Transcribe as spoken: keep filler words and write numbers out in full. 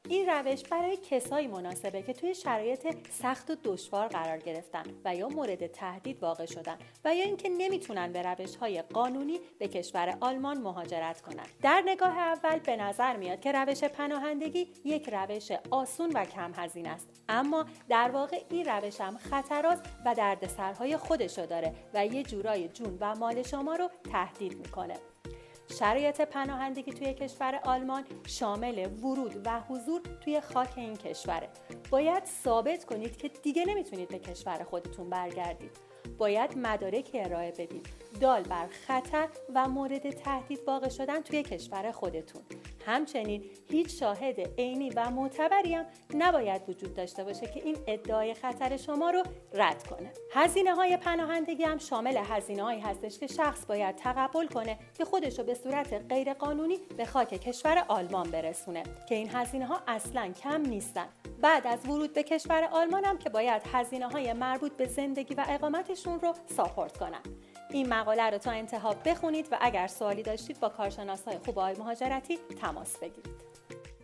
این روش برای کسایی مناسبه که توی شرایط سخت و دشوار قرار گرفتن و یا مورد تهدید واقع شدن و یا اینکه نمیتونن به روش‌های قانونی به کشور آلمان مهاجرت کنن. در نگاه اول به نظر میاد که روش پناهندگی یک روش آسون و کم هزینه است، اما در واقع این روش هم خطرات و دردسرهای خودشو داره و یه جورای جون و مال شما رو تهدید میکنه. شرایط پناهندگی توی کشور آلمان شامل ورود و حضور توی خاک این کشوره. باید ثابت کنید که دیگه نمیتونید به کشور خودتون برگردید. باید مدارکی ارائه بدید دال بر خطر و مورد تهدید واقع شدن توی کشور خودتون. همچنین هیچ شاهد عینی و معتبری هم نباید وجود داشته باشه که این ادعای خطر شما رو رد کنه. هزینه‌های پناهندگی هم شامل هزینه‌هایی هستش که شخص باید تقبل کنه که خودش رو به صورت غیرقانونی به خاک کشور آلمان برسونه که این هزینه‌ها اصلاً کم نیستن. بعد از ورود به کشور آلمان هم که باید هزینه‌های مربوط به زندگی و اقامتشون رو ساپورت کنن. این مقاله رو تا انتها بخونید و اگر سوالی داشتید با کارشناسای خوب آقای مهاجرتی تماس بگیرید.